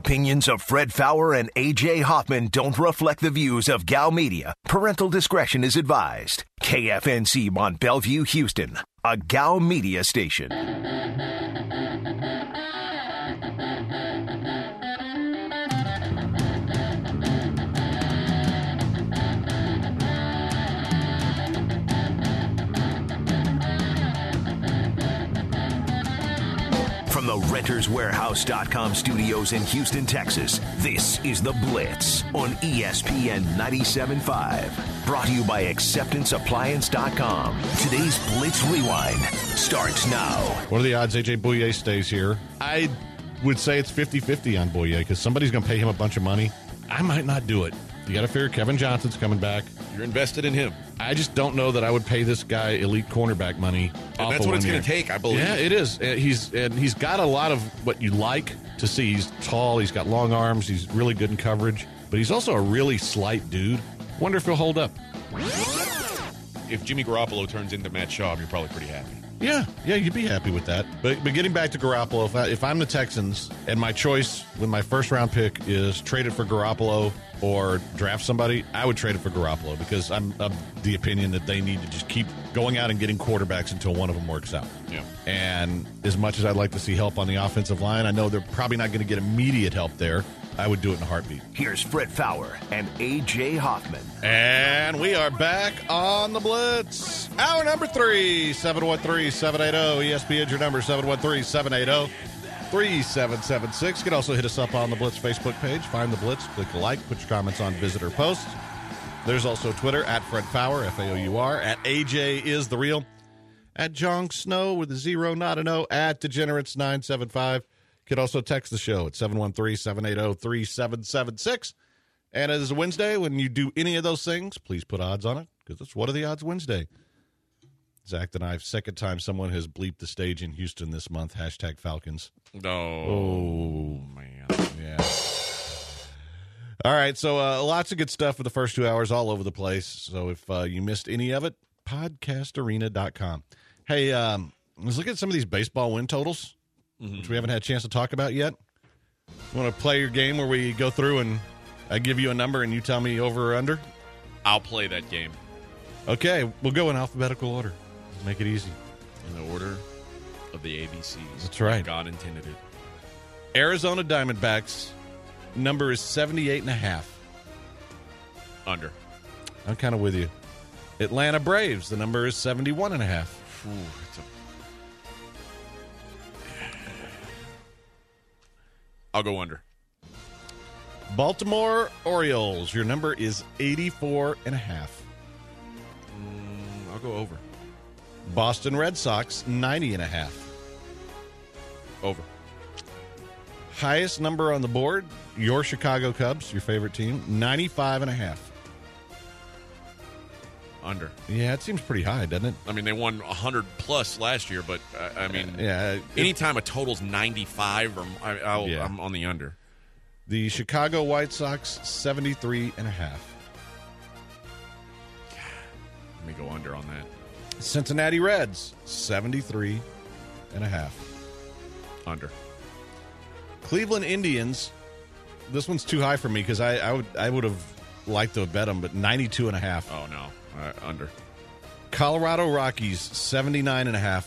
opinions of Fred Fowler and A.J. Hoffman don't reflect the views of Gal Media. Parental discretion is advised. KFNC Mont Bellevue, Houston, a Gal Media station. From the RentersWarehouse.com studios in Houston, Texas, this is The Blitz on ESPN 97.5. Brought to you by AcceptanceAppliance.com. Today's Blitz Rewind starts now. What are the odds A.J. Bouye stays here? I would say it's 50-50 on Bouye because somebody's going to pay him a bunch of money. I might not do it. You got to figure Kevin Johnson's coming back. You're invested in him. I just don't know that I would pay this guy elite cornerback money. And that's what it's going to take, I believe. Yeah, it is. He's got a lot of what you like to see. He's tall. He's got long arms. He's really good in coverage. But he's also a really slight dude. Wonder if he'll hold up. If Jimmy Garoppolo turns into Matt Schaub, you're probably pretty happy. Yeah, you'd be happy with that. But getting back to Garoppolo, if I'm the Texans and my choice with my first-round pick is trade it for Garoppolo or draft somebody, I would trade it for Garoppolo because I'm of the opinion that they need to just keep going out and getting quarterbacks until one of them works out. Yeah. And as much as I'd like to see help on the offensive line, I know they're probably not going to get immediate help there. I would do it in a heartbeat. Here's Fred Fowler and A.J. Hoffman. And we are back on the Blitz. Hour number 3, 713-780. ESPN's your number, 713-780-3776. You can also hit us up on the Blitz Facebook page. Find the Blitz, click a like, put your comments on visitor posts. There's also Twitter, at Fred Fowler, F-A-O-U-R, at AJ is the real, at Jong Snow with a 0, not an O, at Degenerates975. You can also text the show at 713-780-3776. And it is a Wednesday. When you do any of those things, please put odds on it, because it's What Are the Odds Wednesday. Zach and I, second time someone has bleeped the stage in Houston this month, hashtag Falcons. Oh, man. Yeah. All right, so lots of good stuff for the first 2 hours all over the place. So if you missed any of it, podcastarena.com. Hey, let's look at some of these baseball win totals, which we haven't had a chance to talk about yet. You want to play your game where we go through and I give you a number and you tell me over or under? I'll play that game. Okay, we'll go in alphabetical order. Make it easy. In the order of the ABCs. That's right. God intended it. Arizona Diamondbacks, number is 78.5. Under. I'm kind of with you. Atlanta Braves, the number is 71.5. I'll go under. Baltimore Orioles, your number is 84.5. I'll go over. Boston Red Sox, 90.5. Over. Highest number on the board, your Chicago Cubs, your favorite team, 95.5. Under. Yeah, it seems pretty high, doesn't it? I mean, they won 100-plus last year, but, anytime a total's 95, I'm on the under. The Chicago White Sox, 73.5. Let me go under on that. Cincinnati Reds, 73.5. Under. Cleveland Indians, this one's too high for me because I would have liked to have bet them, but 92.5. Oh, no. Under. Colorado Rockies, 79.5.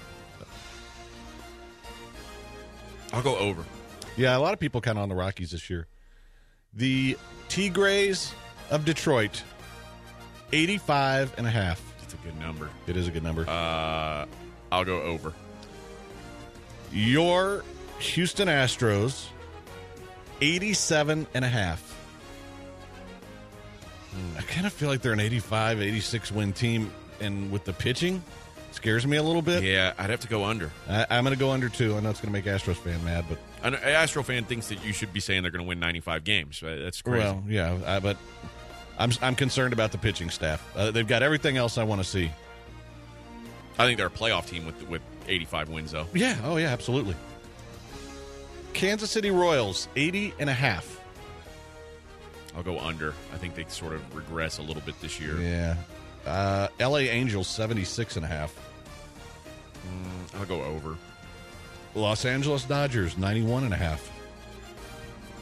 I'll go over. Yeah, a lot of people kind of on the Rockies this year. The Tigres of Detroit, 85.5. That's a good number. It is a good number. I'll go over. Your Houston Astros, 87.5. I kind of feel like they're an 85, 86 win team, and with the pitching, scares me a little bit. Yeah, I'd have to go under. I'm going to go under, too. I know it's going to make Astros fan mad, but An Astro fan thinks that you should be saying they're going to win 95 games. That's crazy. Well, yeah, but I'm concerned about the pitching staff. They've got everything else I want to see. I think they're a playoff team with 85 wins, though. Yeah, oh yeah, absolutely. Kansas City Royals, 80.5. I'll go under. I think they sort of regress a little bit this year. Yeah. L.A. Angels, 76.5. I'll go over. Los Angeles Dodgers, 91.5.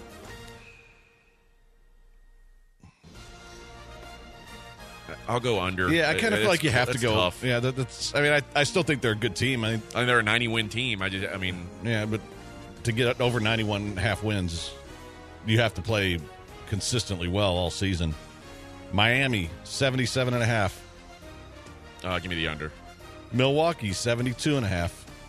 I'll go under. Yeah, I kind of feel like you have to go. Tough. Yeah, that's. I mean, I still think they're a good team. I mean, they're a 90-win team. Yeah, but to get over 91.5 wins, you have to play consistently well all season. Miami, 77.5. Give me the under. Milwaukee, 72.5.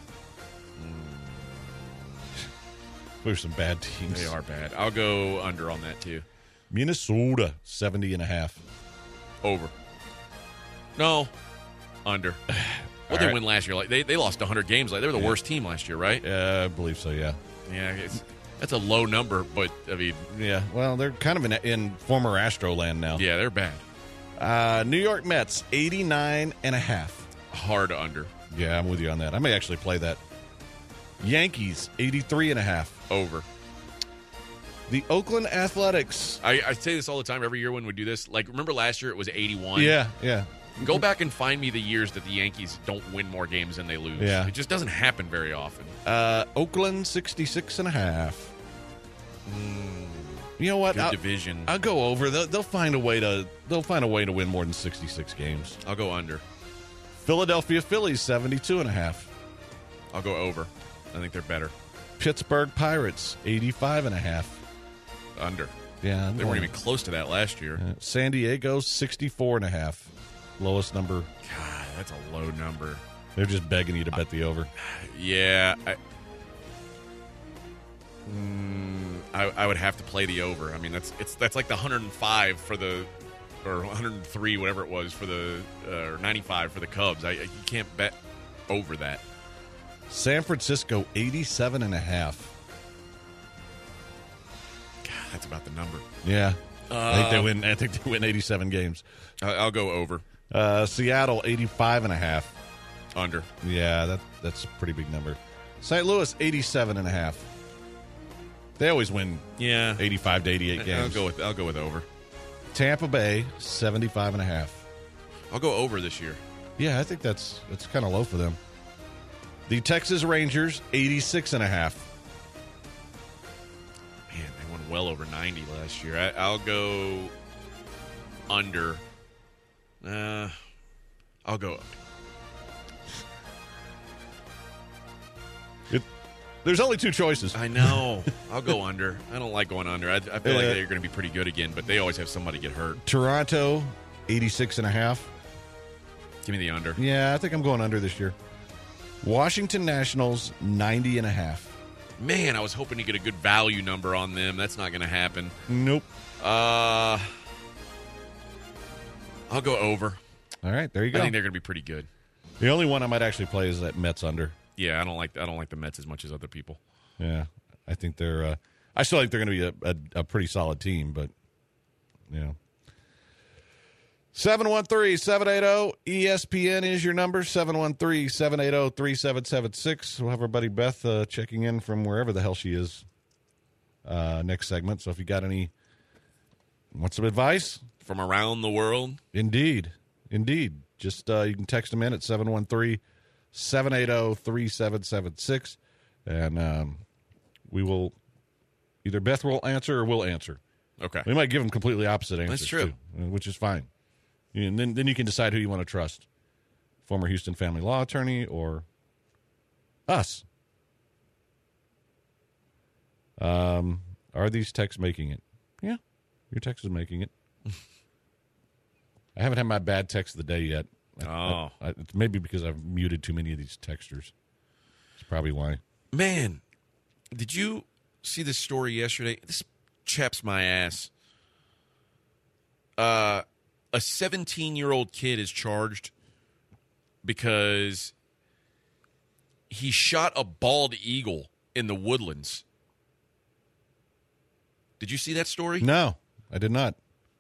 There's some bad teams. They are bad. I'll go under on that, too. Minnesota, 70.5. Over. No. Under. What they win last year? Like they lost 100 games. Like they were the worst team last year, right? Yeah, I believe so, yeah. Yeah, that's a low number, but, I mean... Yeah, well, they're kind of in former Astro land now. Yeah, they're bad. New York Mets, 89.5. Hard under. Yeah, I'm with you on that. I may actually play that. Yankees, 83.5. Over. The Oakland Athletics. I say this all the time every year when we do this. Like, remember last year it was 81? Yeah. Go back and find me the years that the Yankees don't win more games than they lose. Yeah. It just doesn't happen very often. Oakland, 66.5. You know what? Good division. I'll go over. They'll find a way to. They'll find a way to win more than 66 games. I'll go under. Philadelphia Phillies, 72.5. I'll go over. I think they're better. Pittsburgh Pirates, 85.5. Under. Yeah, they weren't even close to that last year. San Diego, 64.5. Lowest number. God, that's a low number. They're just begging you to bet the over. Yeah. I would have to play the over. I mean, that's like the 105 for the, or 103, whatever it was for the, or 95 for the Cubs. You can't bet over that. San Francisco, 87.5. God, that's about the number. Yeah, I think they win 87 games. I'll go over. Seattle, 85.5. Under. Yeah, that's a pretty big number. St. Louis, 87.5. They always win. 85 to 88 games. I'll go with over. Tampa Bay, 75.5. I'll go over this year. Yeah, I think that's kind of low for them. The Texas Rangers, 86.5. Man, they won well over 90 last year. I'll go under. I'll go. There's only two choices. I know. I'll go under. I don't like going under. I feel like they're going to be pretty good again, but they always have somebody get hurt. Toronto, 86.5. Give me the under. Yeah, I think I'm going under this year. Washington Nationals, 90.5. Man, I was hoping to get a good value number on them. That's not going to happen. Nope. I'll go over. All right, there you go. I think they're going to be pretty good. The only one I might actually play is that Mets under. Yeah, I don't like the Mets as much as other people. Yeah, I think they're. I still think they're going to be a pretty solid team, but 713-780-ESPN is your number. 713-780-3776. We'll have our buddy Beth checking in from wherever the hell she is next segment. So if you got want some advice from around the world, indeed, just you can text them in at 713-780-3776, and we will either Beth will answer or we'll answer. Okay, we might give them completely opposite answers. That's true, too, which is fine. And then you can decide who you want to trust: former Houston family law attorney or us. Are these texts making it? Yeah, your text is making it. I haven't had my bad text of the day yet. It's maybe because I've muted too many of these texters. That's probably why. Man, did you see this story yesterday? This chaps my ass. A 17-year-old kid is charged because he shot a bald eagle in the Woodlands. Did you see that story? No, I did not.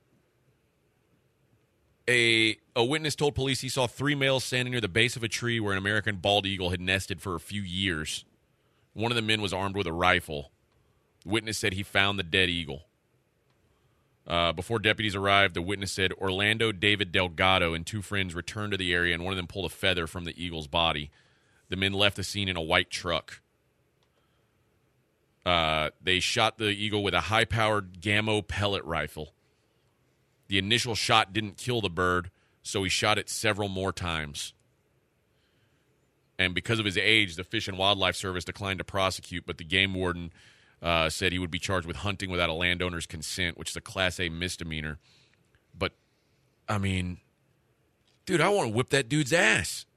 A witness told police he saw 3 males standing near the base of a tree where an American bald eagle had nested for a few years. One of the men was armed with a rifle. The witness said he found the dead eagle. Before deputies arrived, the witness said Orlando David Delgado and 2 friends returned to the area, and one of them pulled a feather from the eagle's body. The men left the scene in a white truck. They shot the eagle with a high-powered Gamo pellet rifle. The initial shot didn't kill the bird, so he shot it several more times. And because of his age, the Fish and Wildlife Service declined to prosecute, but the game warden said he would be charged with hunting without a landowner's consent, which is a Class A misdemeanor. But, I mean, dude, I want to whip that dude's ass.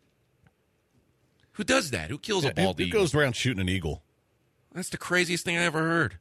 Who does that? Who kills a bald eagle? Who goes around shooting an eagle? That's the craziest thing I ever heard.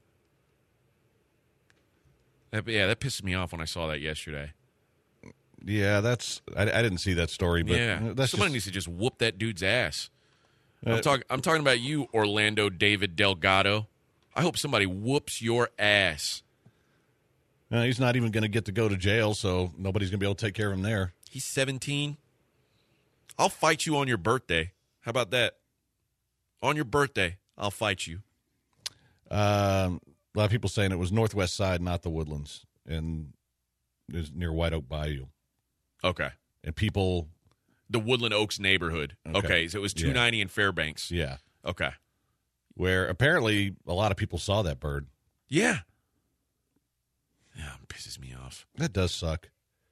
That pisses me off when I saw that yesterday. Yeah, I didn't see that story, but somebody needs to just whoop that dude's ass. I'm talking about you, Orlando David Delgado. I hope somebody whoops your ass. He's not even going to get to go to jail, so nobody's going to be able to take care of him there. He's 17. I'll fight you on your birthday. How about that? On your birthday, I'll fight you. A lot of people saying it was Northwest Side, not the Woodlands, and it was near White Oak Bayou. Okay. And people... The Woodland Oaks neighborhood. Okay, so it was 290 in Fairbanks. Yeah. Okay. Where apparently a lot of people saw that bird. Yeah. Yeah, it pisses me off. That does suck.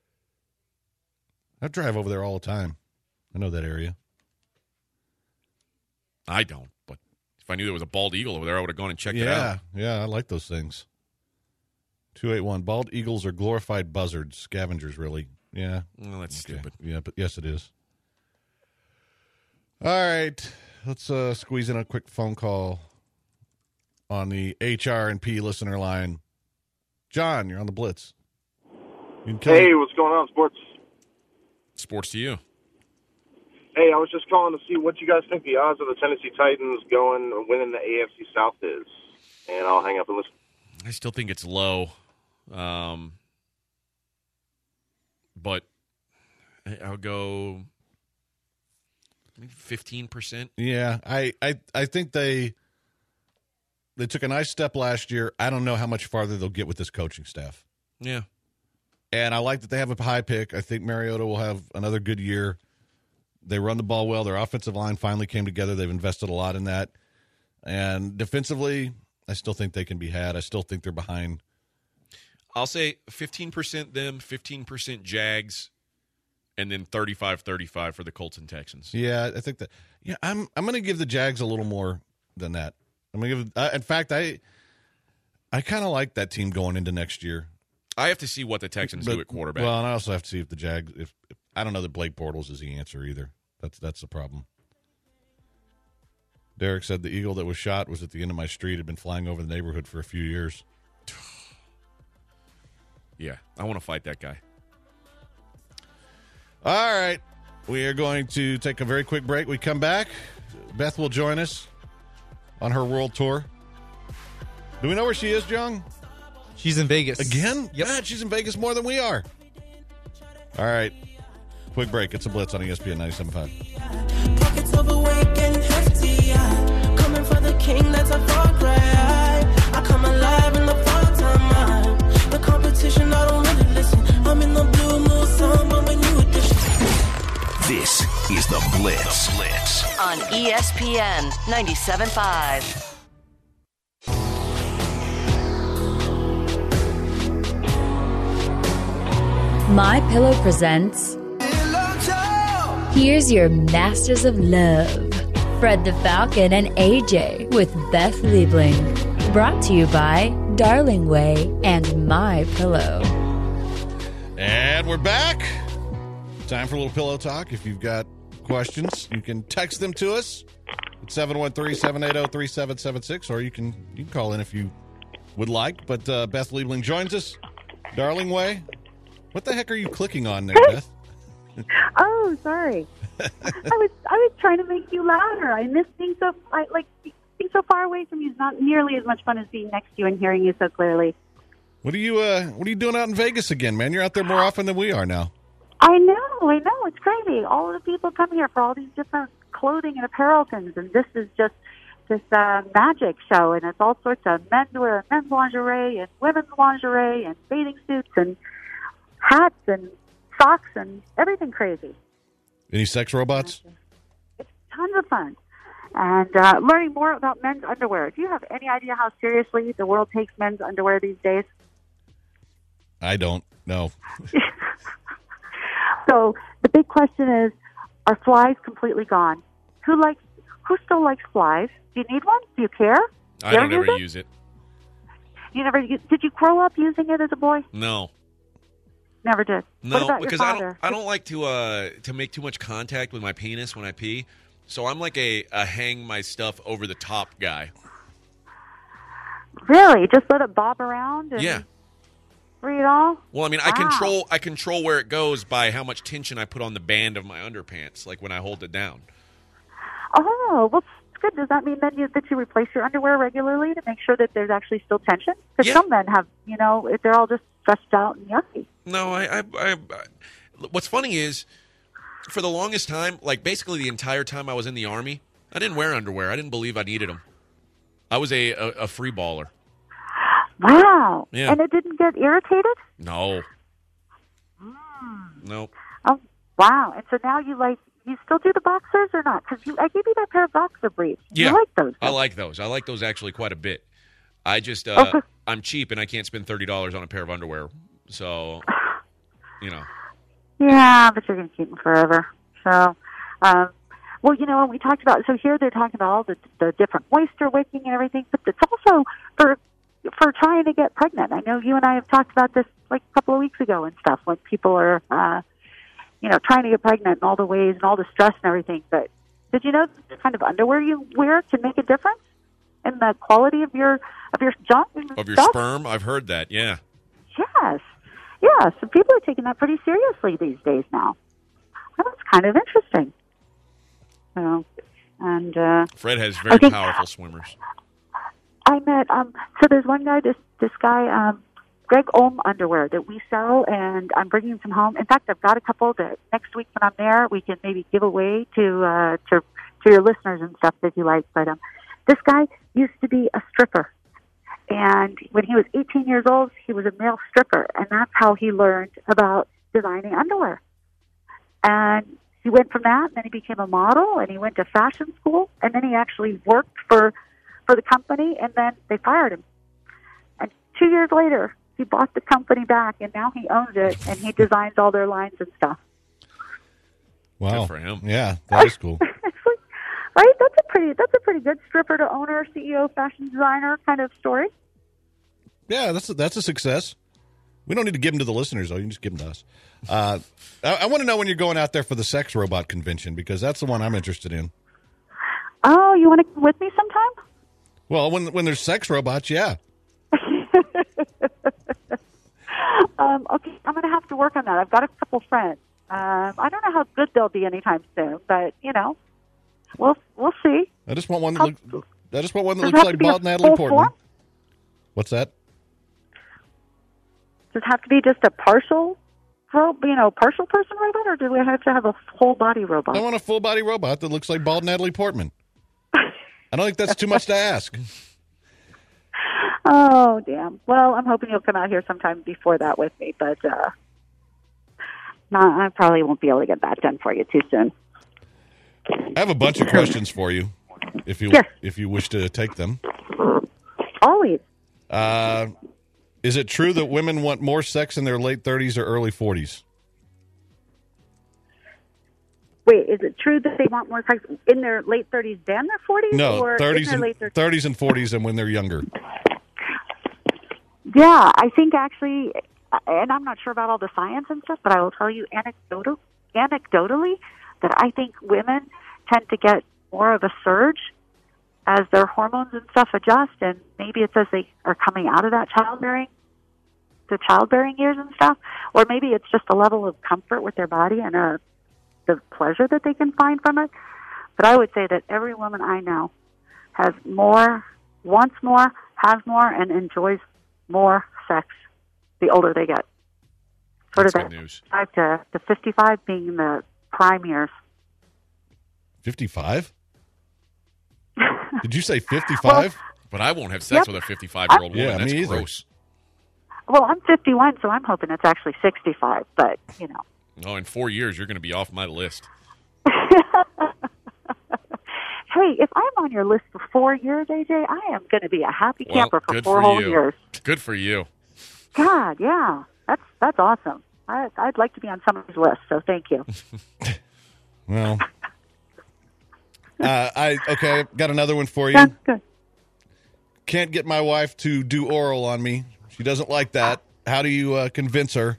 I drive over there all the time. I know that area. I don't, but if I knew there was a bald eagle over there, I would have gone and checked it out. Yeah, I like those things. 281. Bald eagles are glorified buzzards. Scavengers, really. Yeah. Well, that's stupid. Yeah, but yes, it is. All right. Let's squeeze in a quick phone call on the HR&P listener line. John, you're on the Blitz. Hey, what's going on, sports? Sports to you. Hey, I was just calling to see what you guys think the odds of the Tennessee Titans winning the AFC South is. And I'll hang up and listen. I still think it's low. But I'll go maybe 15%. Yeah, I think they took a nice step last year. I don't know how much farther they'll get with this coaching staff. Yeah. And I like that they have a high pick. I think Mariota will have another good year. They run the ball well. Their offensive line finally came together. They've invested a lot in that. And defensively, I still think they can be had. I still think they're behind. I'll say 15% them, 15% Jags, and then 35-35 for the Colts and Texans. Yeah, I think that. Yeah, I'm going to give the Jags a little more than that. I'm going to give. In fact, I kind of like that team going into next year. I have to see what the Texans do at quarterback. Well, and I also have to see if the Jags. If I don't know that Blake Bortles is the answer either. That's the problem. Derek said the eagle that was shot was at the end of my street. Had been flying over the neighborhood for a few years. Yeah, I want to fight that guy. All right. We are going to take a very quick break. We come back. Beth will join us on her world tour. Do we know where she is, John? She's in Vegas. Again? Yep. God, she's in Vegas more than we are. All right. Quick break. It's a Blitz on ESPN 97.5. Pockets overweight and hefty. Coming for the king, that's a far cry. I come alive in the part-time. The competition, I don't really listen. I'm in the blue moon, sun, but when you edition. This is the Blitz. On ESPN 97.5. My Pillow presents Here's Your Masters of Love, Fred the Falcon and AJ with Beth Liebling. Brought to you by Darling Way and My Pillow. And we're back. Time for a little pillow talk. If you've got questions, you can text them to us at 713-780-3776, or you can call in if you would like. But Beth Liebling joins us. Darling Way. What the heck are you clicking on there, Beth? Oh, sorry. I was trying to make you louder. I miss being so being so far away from you is not nearly as much fun as being next to you and hearing you so clearly. What are you doing out in Vegas again, man? You're out there more often than we are now. I know. It's crazy. All the people come here for all these different clothing and apparel things, and this is just this magic show, and it's all sorts of men's lingerie and women's lingerie and bathing suits and hats and socks and everything crazy. Any sex robots? It's tons of fun. And learning more about men's underwear. Do you have any idea how seriously the world takes men's underwear these days? I don't know. So the big question is, are flies completely gone? Who still likes flies? Do you need one? Do you care? I don't ever use it. You never? Did you grow up using it as a boy? No. Never did. No, what about because your father? I don't like to make too much contact with my penis when I pee. So I'm like a hang my stuff over the top guy. Really? Just let it bob around and Yeah. free it all? Well, I mean, Wow. I control where it goes by how much tension I put on the band of my underpants, like when I hold it down. Oh, well, it's good. Does that mean then that you replace your underwear regularly to make sure that there's actually still tension? Because Yeah. some men have, they're all just stretched out and yucky. No, I what's funny is, for the longest time, like basically the entire time I was in the Army, I didn't wear underwear. I didn't believe I needed them. I was a free baller. Wow. Yeah. And it didn't get irritated? No. Nope. Oh, wow. And so now you still do the boxers or not? Because I gave you that pair of boxer briefs. Yeah. You like those? I like those. I like those actually quite a bit. I just, Okay. I'm cheap and I can't spend $30 on a pair of underwear. So, Yeah, but you're going to keep them forever. So, well, when we talked about, so here they're talking about all the different moisture wicking and everything, but it's also for trying to get pregnant. I know you and I have talked about this like a couple of weeks ago and stuff, when people are, trying to get pregnant and all the ways and all the stress and everything. But did you know the kind of underwear you wear can make a difference in the quality of your junk? Of your stuff? sperm? I've heard that, yeah. Yes. Yeah, so people are taking that pretty seriously these days now. Well, that's kind of interesting. Fred has very powerful swimmers. I met, so there's one guy, this guy, Greg Olm underwear that we sell, and I'm bringing some home. In fact, I've got a couple that next week when I'm there, we can maybe give away to your listeners and stuff that you like. But this guy used to be a stripper. And when he was 18 years old, he was a male stripper, and that's how he learned about designing underwear. And he went from that, and then he became a model, and he went to fashion school, and then he actually worked for the company, and then they fired him. And 2 years later, he bought the company back, and now he owns it, and he designs all their lines and stuff. Wow. Good for him. Yeah, that is cool. Right? That's a pretty good stripper to owner, CEO, fashion designer kind of story. Yeah, that's a success. We don't need to give them to the listeners, though. You can just give them to us. I want to know when you're going out there for the sex robot convention, because that's the one I'm interested in. Oh, you want to come with me sometime? Well, when there's sex robots, yeah. Okay, I'm going to have to work on that. I've got a couple friends. I don't know how good they'll be anytime soon, but we'll see. I just want one that looks. I just want one that Does it looks have like to be a bald Natalie full Portman. form? What's that? Does it have to be just a partial person robot, or do we have to have a full body robot? I want a full body robot that looks like bald Natalie Portman. I don't think that's too much to ask. Oh, damn. Well, I'm hoping you'll come out here sometime before that with me, but no, I probably won't be able to get that done for you too soon. I have a bunch of questions for you, if you Yes. if you wish to take them. Always. Is it true that women want more sex in their late 30s or early 40s? Wait, is it true that they want more sex in their late 30s than their 40s? No, or 30s in their and late 30s? 30s and 40s, and when they're younger. Yeah, I think actually, and I'm not sure about all the science and stuff, but I will tell you anecdotally that I think women tend to get more of a surge as their hormones and stuff adjust, and maybe it's as they are coming out of that childbearing years and stuff, or maybe it's just a level of comfort with their body and the pleasure that they can find from it. But I would say that every woman I know has more, wants more, has more, and enjoys more sex the older they get. Sort That's of good that news. 5 to 55 being the prime years. 55? Did you say 55? But I won't have sex Yep. with a 55-year-old woman. Yeah, That's me either. gross. Well, I'm 51, so I'm hoping it's actually 65, but, Oh, in 4 years, you're going to be off my list. Hey, if I'm on your list for 4 years, AJ, I am going to be a happy camper for good 4 for whole you. years. Good for you. God, yeah. That's awesome. I'd like to be on somebody's list, so thank you. Well, okay, got another one for you. That's good. Can't get my wife to do oral on me. She doesn't like that. How do you convince her?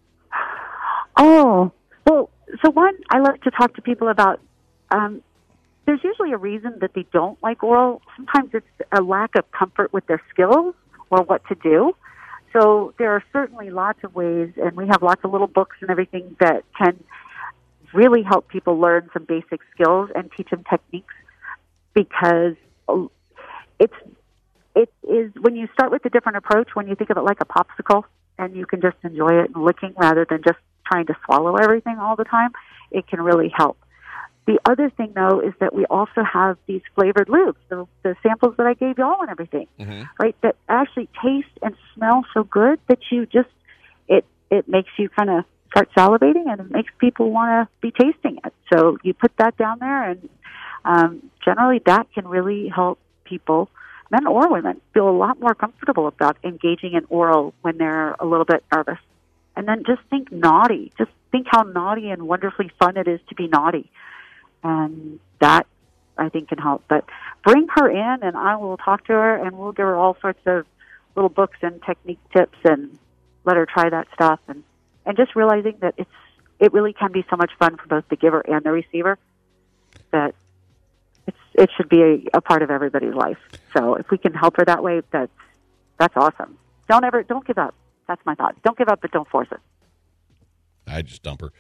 Oh, well, so one, I like to talk to people about, there's usually a reason that they don't like oral. Sometimes it's a lack of comfort with their skills or what to do. So there are certainly lots of ways, and we have lots of little books and everything that can really help people learn some basic skills and teach them techniques, because it is, when you start with a different approach, when you think of it like a popsicle and you can just enjoy it and licking rather than just trying to swallow everything all the time, it can really help. The other thing, though, is that we also have these flavored lubes, the samples that I gave y'all and everything, right, that actually taste and smell so good that you just, it makes you kind of start salivating, and it makes people want to be tasting it. So you put that down there, and generally that can really help people, men or women, feel a lot more comfortable about engaging in oral when they're a little bit nervous. And then just think naughty. Just think how naughty and wonderfully fun it is to be naughty. And that, I think, can help. But bring her in, and I will talk to her, and we'll give her all sorts of little books and technique tips and let her try that stuff. And just realizing that it really can be so much fun for both the giver and the receiver, that it should be a part of everybody's life. So if we can help her that way, that's awesome. Don't give up. That's my thought. Don't give up, but don't force it. I just dump her.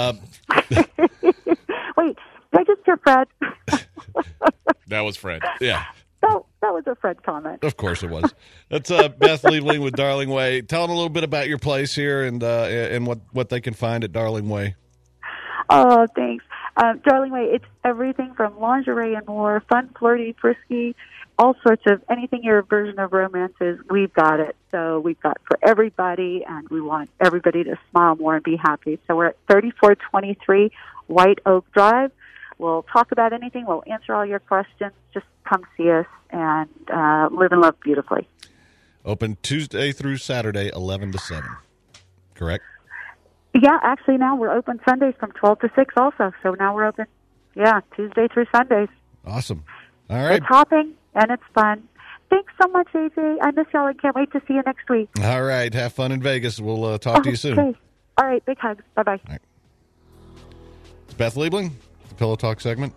Wait, did I just hear Fred? That was Fred. Yeah. That was a Fred comment. Of course it was. That's Beth Liebling with Darling Way. Tell them a little bit about your place here and what they can find at Darling Way. Oh, thanks. Darling Way, it's everything from lingerie and more, fun, flirty, frisky, all sorts of anything your version of romance is, we've got it. So we've got for everybody, and we want everybody to smile more and be happy. So we're at 3423 White Oak Drive. We'll talk about anything. We'll answer all your questions. Just come see us and live and love beautifully. Open Tuesday through Saturday, 11 to 7. Correct? Yeah, actually now we're open Sundays from 12 to 6 also. So now we're open, Tuesday through Sundays. Awesome. All right. It's hopping and it's fun. Thanks so much, AJ. I miss y'all and can't wait to see you next week. All right. Have fun in Vegas. We'll talk to you soon. Okay. All right. Big hugs. Bye-bye. All right. It's Beth Liebling, the Pillow Talk segment.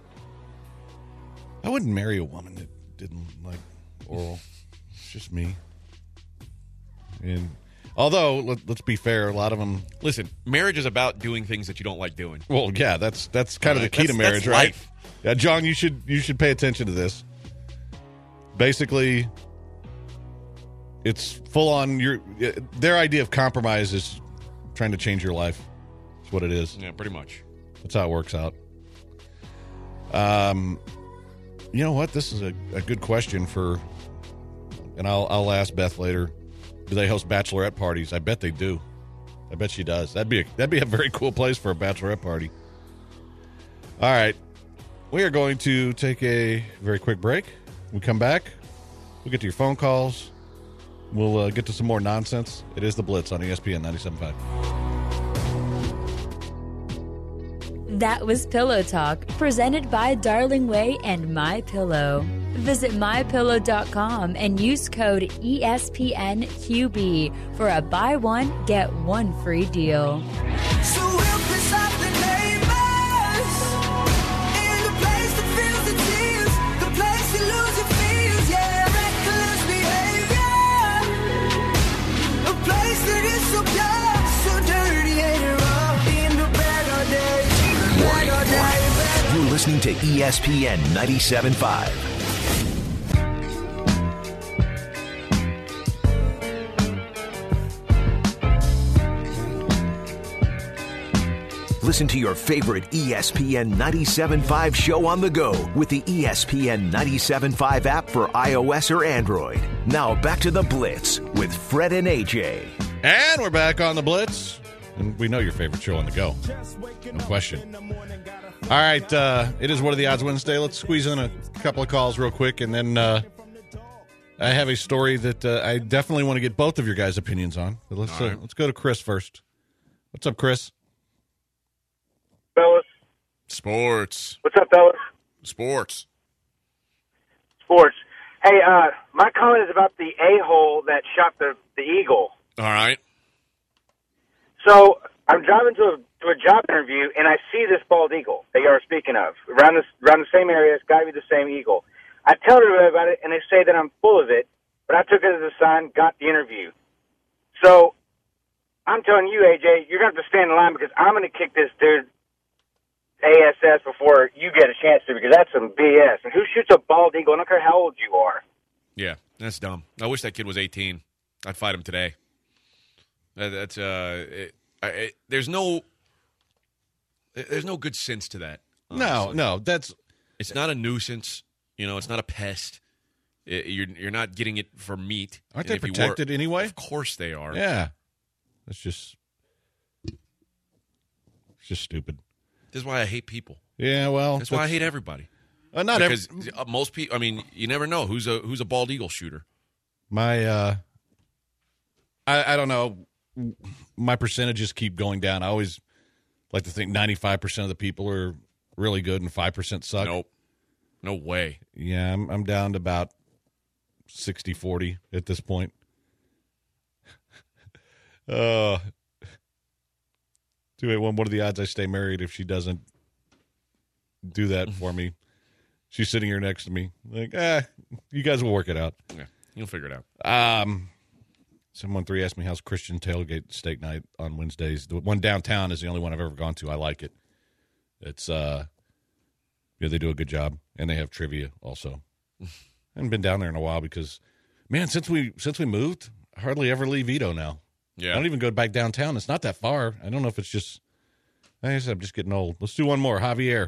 I wouldn't marry a woman that didn't like oral. It's just me. And although, let's be fair, a lot of them... Listen, marriage is about doing things that you don't like doing. Well, yeah, that's kind of the key to marriage, right? Life. Yeah, John, you should pay attention to this. Basically, it's full on their idea of compromise is trying to change your life. That's what it is. Yeah, pretty much. That's how it works out. You know what? This is a good question for, and I'll ask Beth later. Do they host bachelorette parties? I bet they do. I bet she does. That'd be a very cool place for a bachelorette party. All right. We are going to take a very quick break. When we come back, we'll get to your phone calls. We'll get to some more nonsense. It is The Blitz on ESPN 97.5. That was Pillow Talk, presented by Darling Way and MyPillow. Visit MyPillow.com and use code ESPNQB for a buy one, get one free deal. So we'll piss off the neighbors in the place that feels the tears, the place you lose your fears, yeah, reckless behavior, a place that is so pure, so dirty and rough, in the bad all day, bad all day. You're listening to ESPN 97.5. Listen to your favorite ESPN 97.5 show on the go with the ESPN 97.5 app for iOS or Android. Now back to The Blitz with Fred and AJ. And we're back on The Blitz. And we know your favorite show on the go. No question. All right. It is What Are the Odds Wednesday. Let's squeeze in a couple of calls real quick. And then I have a story that I definitely want to get both of your guys' opinions on. But let's go to Chris first. What's up, Chris? Fellas. Sports. What's up, fellas? Sports. Sports. Hey, my comment is about the a-hole that shot the eagle. All right. So I'm driving to a job interview, and I see this bald eagle that you are speaking of. Around the same area, it's got to be the same eagle. I tell everybody about it, and they say that I'm full of it, but I took it as a sign, got the interview. So I'm telling you, AJ, you're going to have to stand in line because I'm going to kick this dude ASS before you get a chance to, because that's some BS. And who shoots a bald eagle? I don't care how old you are. Yeah, that's dumb. I wish that kid was 18. I'd fight him today. There's no good sense to that. Honestly. No, it's not a nuisance. It's not a pest. You're not getting it for meat. Aren't they protected anyway? Of course they are. Yeah, it's just stupid. This is why I hate people. Yeah, well, that's why I hate everybody. Not because most people. I mean, you never know who's a bald eagle shooter. I don't know. My percentages keep going down. I always like to think 95% of the people are really good and 5% suck. Nope. No way. Yeah, I'm down to about 60-40 at this point. What are the odds I stay married if she doesn't do that for me? She's sitting here next to me. Like, you guys will work it out. Yeah, you'll figure it out. Someone asked me how's Christian Tailgate Steak Night on Wednesdays. The one downtown is the only one I've ever gone to. I like it. It's they do a good job, and they have trivia also. I haven't been down there in a while because, man, since we moved, I hardly ever leave Ito now. Yeah, I don't even go back downtown. It's not that far. I don't know if it's just. I guess I'm just getting old. Let's do one more. Javier.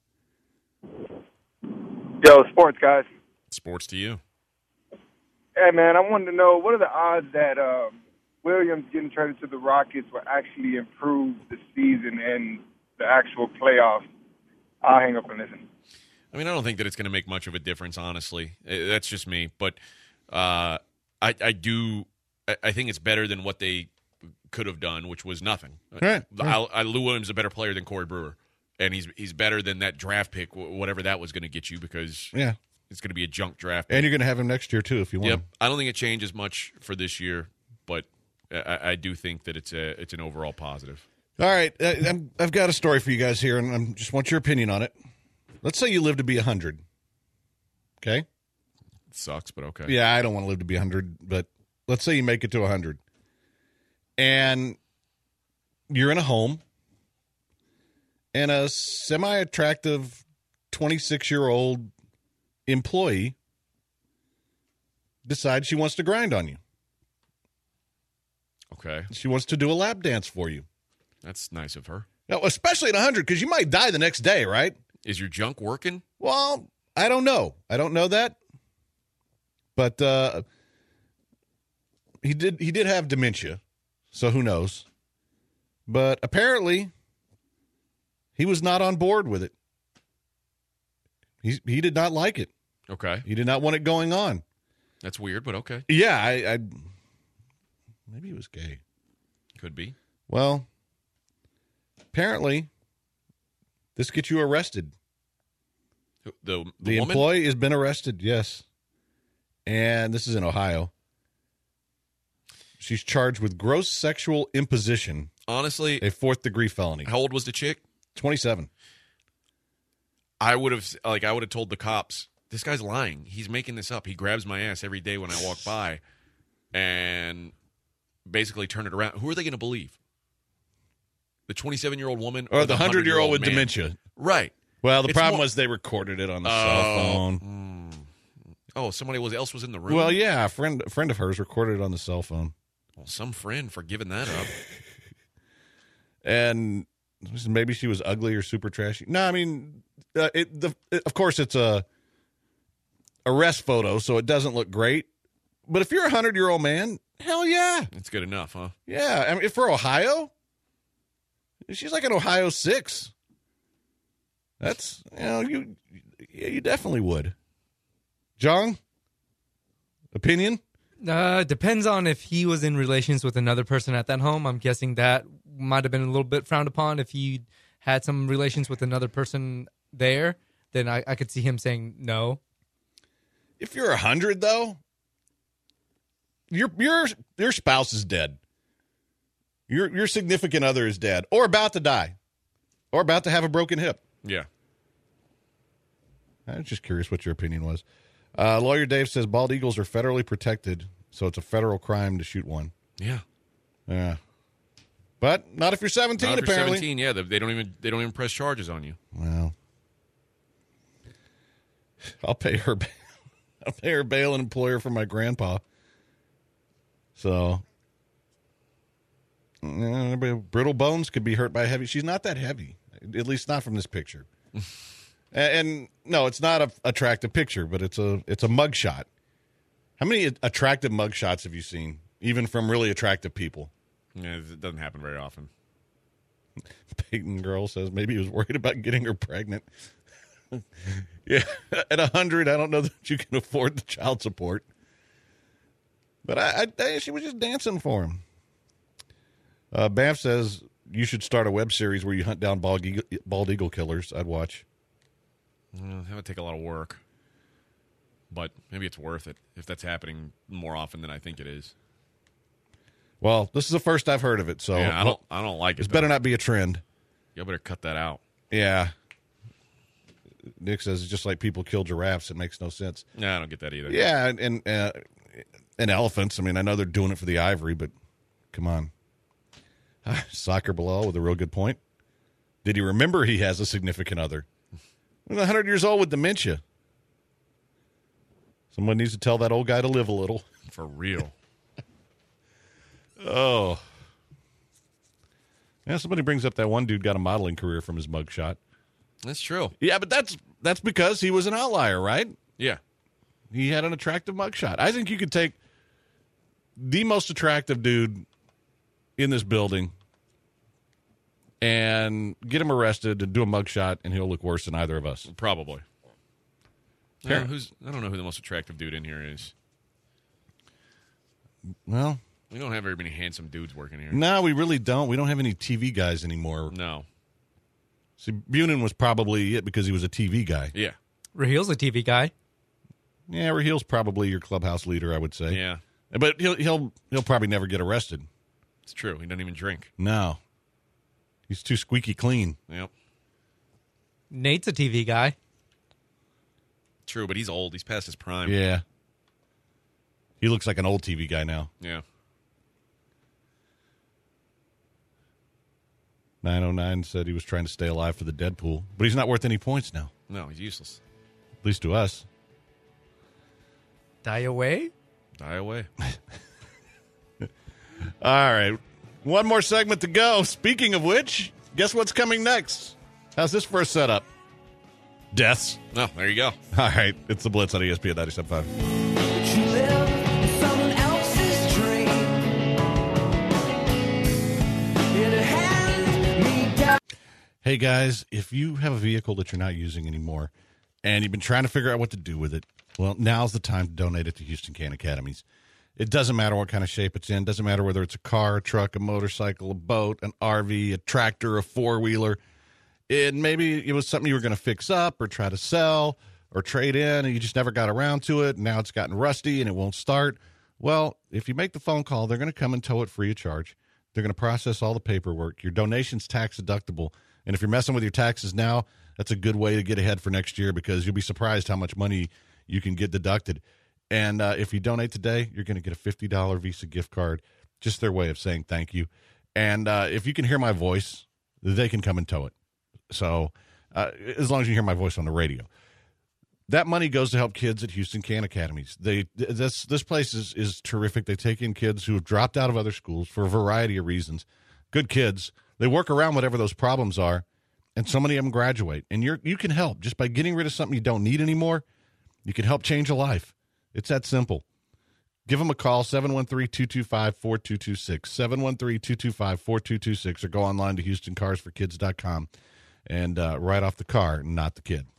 Yo, sports guys. Sports to you. Hey, man, I wanted to know, what are the odds that Williams getting traded to the Rockets will actually improve the season and the actual playoffs? I'll hang up and listen. I mean, I don't think that it's going to make much of a difference, honestly. That's just me. But I think it's better than what they could have done, which was nothing. Right. Lou Williams is a better player than Corey Brewer. And he's better than that draft pick, whatever that was going to get you, because it's going to be a junk draft pick. And you're going to have him next year, too, if you want him. I don't think it changes much for this year, but I do think that it's an overall positive. All right. I've got a story for you guys here, and I just want your opinion on it. Let's say you live to be 100. Okay? It sucks, but okay. Yeah, I don't want to live to be 100, but let's say you make it to 100. And you're in a home, and a semi-attractive 26-year-old employee decides she wants to grind on you. Okay. She wants to do a lap dance for you. That's nice of her. Now, especially at 100, because you might die the next day, right? Is your junk working? Well, I don't know. I don't know that. But he did have dementia, so who knows? But apparently, he was not on board with it. He did not like it. Okay. He did not want it going on. That's weird, but okay. Yeah, I maybe he was gay. Could be. Well, apparently, this gets you arrested. The woman? Employee has been arrested, yes. And this is in Ohio. She's charged with gross sexual imposition. Honestly, a 4th-degree felony. How old was the chick? 27. I would have told the cops, this guy's lying. He's making this up. He grabs my ass every day when I walk by, and basically turn it around. Who are they going to believe? The 27-year-old woman or the 100-year-old with dementia? Right. Well, the problem was they recorded it on the cell phone. Oh, somebody else was in the room? Well, yeah, a friend of hers recorded it on the cell phone. Well, some friend for giving that up. And maybe she was ugly or super trashy. No, I mean, of course it's a arrest photo, so it doesn't look great. But if you're a 100-year-old man, hell yeah. It's good enough, huh? Yeah. I mean, for Ohio, she's like an Ohio 6. That's, you definitely would. John? Opinion? Depends on if he was in relations with another person at that home. I'm guessing that might have been a little bit frowned upon if he had some relations with another person there, then I could see him saying no. If you're 100, though, your spouse is dead. Your significant other is dead, or about to die, or about to have a broken hip. Yeah. I was just curious what your opinion was. Lawyer Dave says bald eagles are federally protected, so it's a federal crime to shoot one. Yeah. Yeah. But not if you're 17, Not if you're apparently. 17, yeah. They don't even press charges on you. Well, I'll pay her bail and employ her for my grandpa. So, brittle bones could be hurt by heavy. She's not that heavy, at least not from this picture. and no, it's not an attractive picture, but it's a mugshot. How many attractive mugshots have you seen, even from really attractive people? Yeah, it doesn't happen very often. Peyton Girl says maybe he was worried about getting her pregnant. Yeah, at 100, I don't know that you can afford the child support. But I she was just dancing for him. Bamf says you should start a web series where you hunt down bald eagle killers. I'd watch. That would take a lot of work. But maybe it's worth it if that's happening more often than I think it is. Well, this is the first I've heard of it, so yeah, I don't like it. This better not be a trend. You better cut that out. Yeah. Nick says it's just like people kill giraffes. It makes no sense. No, I don't get that either. Yeah, and elephants. I mean, I know they're doing it for the ivory, but come on. Soccer Bilal with a real good point. Did he remember he has a significant other? He's 100 years old with dementia. Someone needs to tell that old guy to live a little. For real. Oh. Yeah, somebody brings up that one dude got a modeling career from his mugshot. That's true. Yeah, but that's because he was an outlier, right? Yeah. He had an attractive mugshot. I think you could take the most attractive dude in this building and get him arrested and do a mugshot, and he'll look worse than either of us. Probably. I don't know who the most attractive dude in here is. Well, we don't have very many handsome dudes working here. No, we really don't. We don't have any TV guys anymore. No. See, Bunin was probably it because he was a TV guy. Yeah. Rahil's a TV guy. Yeah, Rahil's probably your clubhouse leader, I would say. Yeah. But he'll probably never get arrested. It's true. He doesn't even drink. No. He's too squeaky clean. Yep. Nate's a TV guy. True, but he's old. He's past his prime. Yeah. He looks like an old TV guy now. Yeah. 909 said he was trying to stay alive for the Deadpool, but he's not worth any points now. No, he's useless. At least to us. Die away? Die away. All right. One more segment to go. Speaking of which, guess what's coming next? How's this for a setup? Deaths. Oh, there you go. All right. It's the Blitz on ESPN 97.5. Hey, guys, if you have a vehicle that you're not using anymore and you've been trying to figure out what to do with it, well, now's the time to donate it to Houston Can Academies. It doesn't matter what kind of shape it's in. It doesn't matter whether it's a car, a truck, a motorcycle, a boat, an RV, a tractor, a four-wheeler. Maybe it was something you were going to fix up or try to sell or trade in, and you just never got around to it, and now it's gotten rusty and it won't start. Well, if you make the phone call, they're going to come and tow it free of charge. They're going to process all the paperwork. Your donation's tax deductible. And if you're messing with your taxes now, that's a good way to get ahead for next year because you'll be surprised how much money you can get deducted. And if you donate today, you're going to get a $50 Visa gift card, just their way of saying thank you. And if you can hear my voice, they can come and tow it. So as long as you hear my voice on the radio. That money goes to help kids at Houston Can Academies. This place is terrific. They take in kids who have dropped out of other schools for a variety of reasons. Good kids. They work around whatever those problems are, and so many of them graduate. And you can help just by getting rid of something you don't need anymore. You can help change a life. It's that simple. Give them a call, 713-225-4226, 713-225-4226, or go online to HoustonCarsForKids.com and write off the car, not the kid.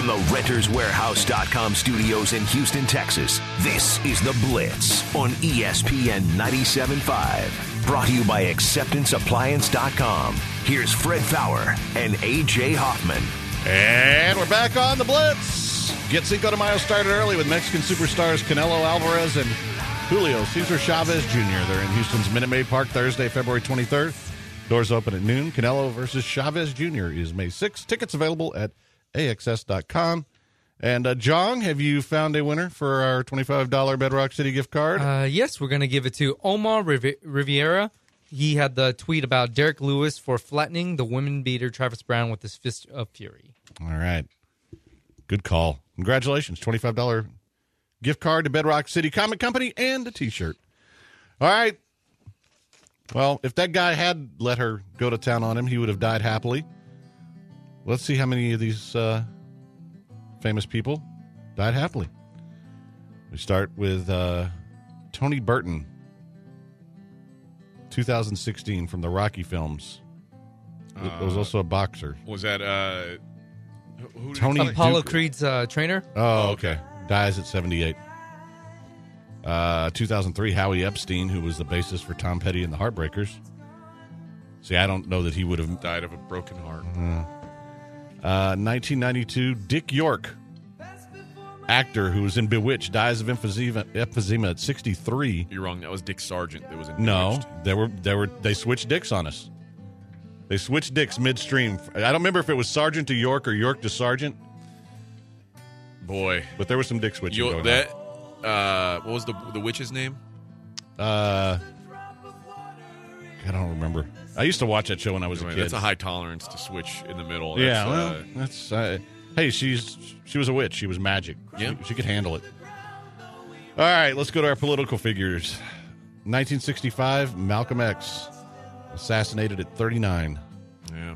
From the RentersWarehouse.com studios in Houston, Texas, this is The Blitz on ESPN 97.5. Brought to you by AcceptanceAppliance.com. Here's Fred Fowler and A.J. Hoffman. And we're back on The Blitz. Get Cinco de Mayo started early with Mexican superstars Canelo Alvarez and Julio Cesar Chavez Jr. They're in Houston's Minute Maid Park Thursday, February 23rd. Doors open at noon. Canelo versus Chavez Jr. is May 6th. Tickets available at AXS.com. And, Jong, have you found a winner for our $25 Bedrock City gift card? Yes, we're going to give it to Omar Riviera. He had the tweet about Derek Lewis for flattening the women beater Travis Brown with his fist of fury. All right. Good call. Congratulations. $25 gift card to Bedrock City Comic Company and a T-shirt. All right. Well, if that guy had let her go to town on him, he would have died happily. Let's see how many of these famous people died happily. We start with Tony Burton, 2016, from the Rocky films. It was also a boxer. Was that who did Tony Apollo Duke. Creed's trainer? Oh, okay. Dies at 78. 2003, Howie Epstein, who was the bassist for Tom Petty and the Heartbreakers. See, I don't know that he would have died of a broken heart. 1992, Dick York, actor who was in Bewitched, dies of emphysema at 63. You're wrong. That was Dick Sargent. That was in No, Bewitched. they switched dicks on us. They switched dicks midstream. I don't remember if it was Sargent to York or York to Sargent. Boy, but there was some dick switching going on. What was the witch's name? I don't remember. I used to watch that show when I was a kid. That's a high tolerance to switch in the middle. That's, hey, she was a witch. She was magic. Yeah. She could handle it. All right, let's go to our political figures. 1965, Malcolm X, assassinated at 39. Yeah.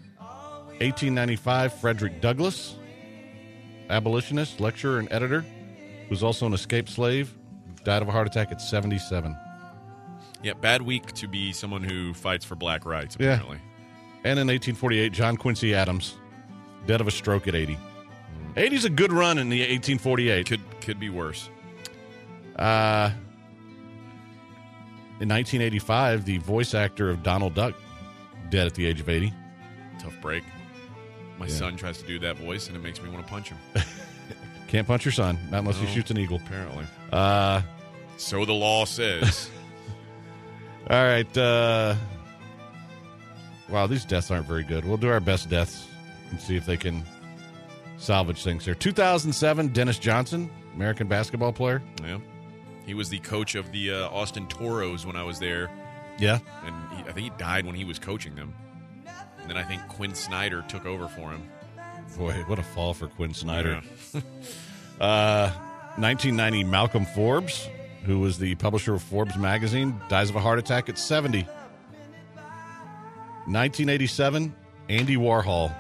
1895, Frederick Douglass, abolitionist, lecturer, and editor, who's also an escaped slave, died of a heart attack at 77. Yeah, bad week to be someone who fights for black rights, apparently. Yeah. And in 1848, John Quincy Adams, dead of a stroke at 80. 80's a good run in the 1848. Could be worse. In 1985, the voice actor of Donald Duck, dead at the age of 80. Tough break. My son tries to do that voice, and it makes me want to punch him. Can't punch your son, not unless he shoots an eagle. Apparently. So the law says. All right. Wow, these deaths aren't very good. We'll do our best deaths and see if they can salvage things here. 2007, Dennis Johnson, American basketball player. Yeah. He was the coach of the Austin Toros when I was there. Yeah. And I think he died when he was coaching them. And then I think Quinn Snyder took over for him. Boy, what a fall for Quinn Snyder. Yeah. 1990, Malcolm Forbes, who was the publisher of Forbes magazine, dies of a heart attack at 70. 1987, Andy Warhol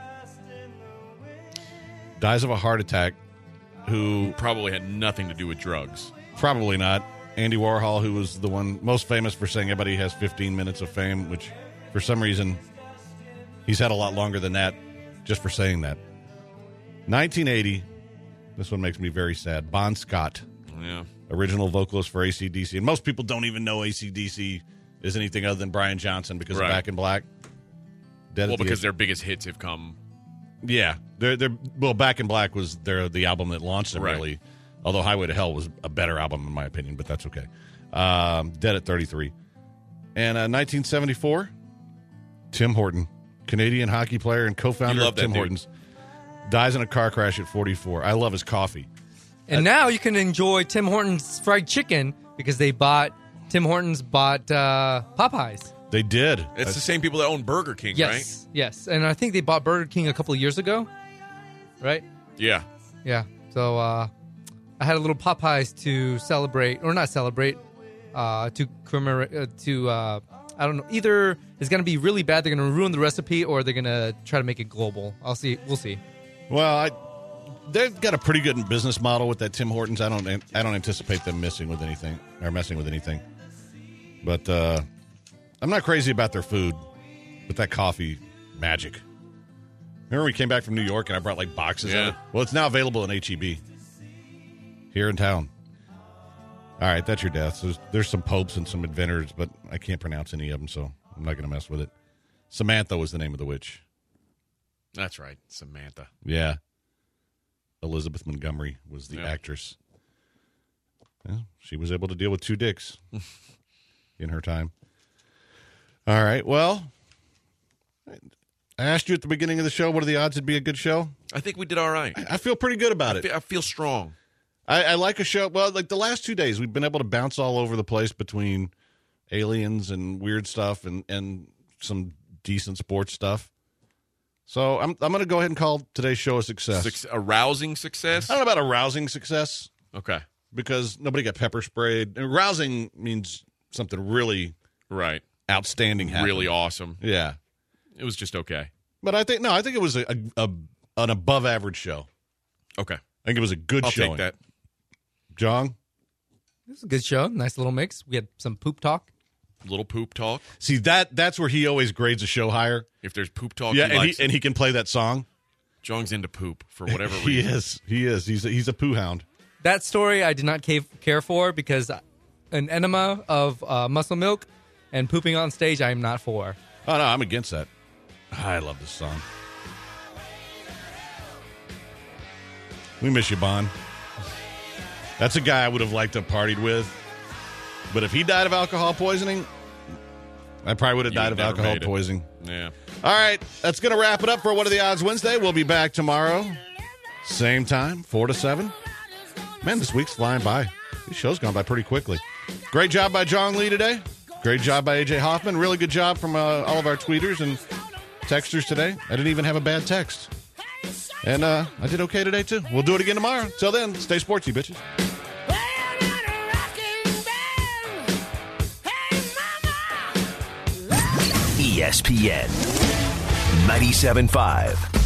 dies of a heart attack, who probably had nothing to do with drugs. Probably not. Andy Warhol, who was the one most famous for saying everybody has 15 minutes of fame, which for some reason he's had a lot longer than that just for saying that. 1980, this one makes me very sad. Bon Scott, original vocalist for AC/DC. And most people don't even know AC/DC is anything other than Brian Johnson because of Back in Black. Because their biggest hits have come. Yeah. Back in Black was the album that launched them, really. Although Highway to Hell was a better album, in my opinion, but that's okay. Dead at 33. And 1974, Tim Horton, Canadian hockey player and co-founder of Tim Hortons, dies in a car crash at 44. I love his coffee. And now you can enjoy Tim Hortons fried chicken because Tim Hortons bought Popeyes. They did. It's the same people that own Burger King, right? Yes. And I think they bought Burger King a couple of years ago, right? Yeah. Yeah. So I had a little Popeyes to celebrate, or not celebrate, to commemorate, I don't know. Either it's going to be really bad, they're going to ruin the recipe, or they're going to try to make it global. We'll see. Well, they've got a pretty good business model with that Tim Hortons. I don't anticipate them messing with anything. But I'm not crazy about their food, but that coffee, magic. Remember we came back from New York and I brought like boxes Yeah. of it? Well, it's now available in HEB here in town. All right, that's your death. So there's some popes and some inventors, but I can't pronounce any of them, so I'm not going to mess with it. Samantha was the name of the witch. That's right, Samantha. Yeah. Elizabeth Montgomery was the actress. Yeah, she was able to deal with 2 dicks in her time. All right, well, I asked you at the beginning of the show, what are the odds it'd be a good show? I think we did all right. I feel pretty good about it. I feel strong. I like a show. Well, like the last 2 days, we've been able to bounce all over the place between aliens and weird stuff and some decent sports stuff. So I'm going to go ahead and call today's show a success. A rousing success? I don't know about a rousing success. Okay. Because nobody got pepper sprayed. And rousing means something really outstanding happened. Really awesome. Yeah. It was just okay. But I think it was an above average show. Okay. I think it was a good I'll showing. take that. John? It was a good show. Nice little mix. We had some poop talk. Little poop talk. See, that's where he always grades a show higher. If there's poop talk, Yeah, he likes it. and he can play that song. Jong's into poop for whatever He reason. is. He's a poo hound. That story I did not care for because an enema of muscle milk and pooping on stage I am not for. Oh, no, I'm against that. I love this song. We miss you, Bon. That's a guy I would have liked to have partied with. But if he died of alcohol poisoning, I probably would have died of alcohol poisoning. Yeah. All right, that's going to wrap it up for What Are the Odds Wednesday. We'll be back tomorrow. Same time, 4 to 7. Man, this week's flying by. This show's gone by pretty quickly. Great job by Jong Lee today. Great job by AJ Hoffman. Really good job from all of our tweeters and texters today. I didn't even have a bad text. And I did okay today, too. We'll do it again tomorrow. Till then, stay sportsy, bitches. ESPN 97.5.